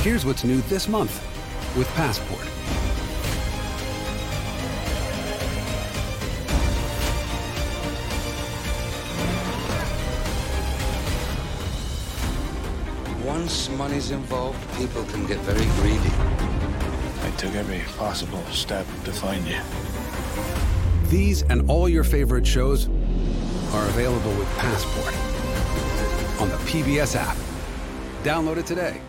Here's what's new this month with Passport. Once money's involved, people can get very greedy. I took every possible step to find you. These and all your favorite shows are available with Passport on the PBS app. Download it today.